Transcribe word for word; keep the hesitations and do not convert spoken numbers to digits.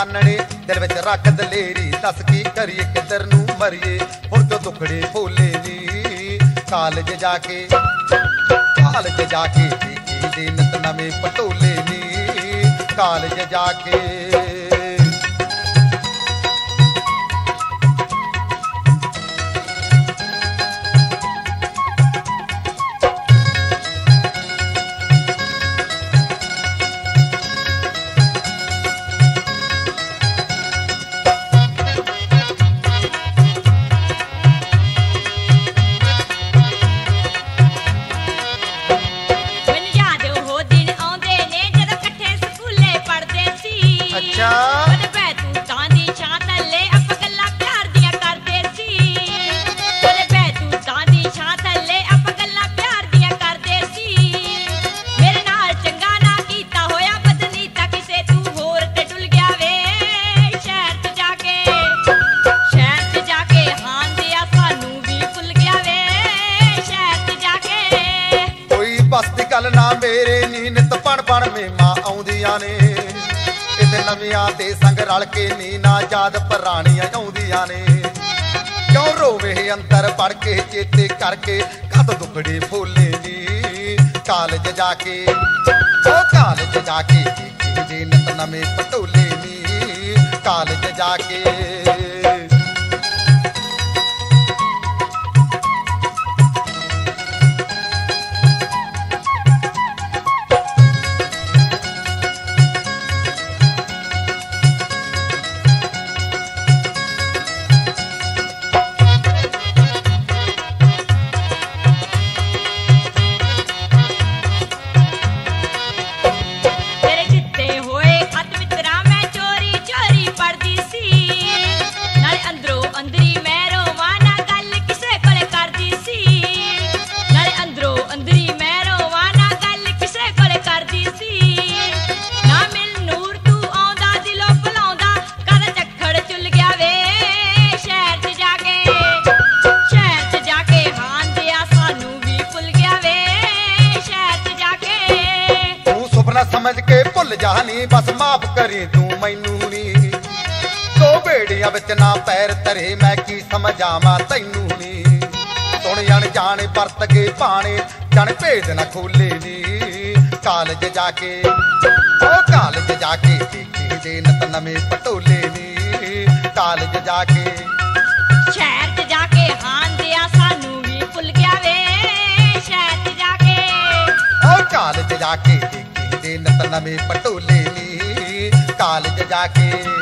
चानने दिल विच रख दलेरी दस की करिए किधर नू मरिए हुण जो दुखड़े फूले नी कालज जाके कालज जाके देखी दे नित नवे पटोले नी कालज जाके गल ना मेरे नी नित पण पण मेमा आउंदियां ने इते नवियां ते संग रल के नी ना याद पुराणियां आउंदियां ने क्यों रोवे अंतर पढ़ के चेते करके कद दुखड़े फूले नी कालज जाके ओ कालज जाके देखी दे नित नवे पटोले नी कालज जाके समझ के भुल जानी बस माफ करी तू मैनू नी दो बेड़ियां विच ना पैर धरे मैं की समझावां तैनू नी सुन जन जाने परत के पाने जन भेद न खोले नी कालज जाके ओ कालज जाके देखी दे नित नवे पटोले नी कालज जाके शहर च जाके हान दिया सानू भी भुल गया वे शहर च जाके ओ कालज जाके नित नवे पटोले नी कालज जाके।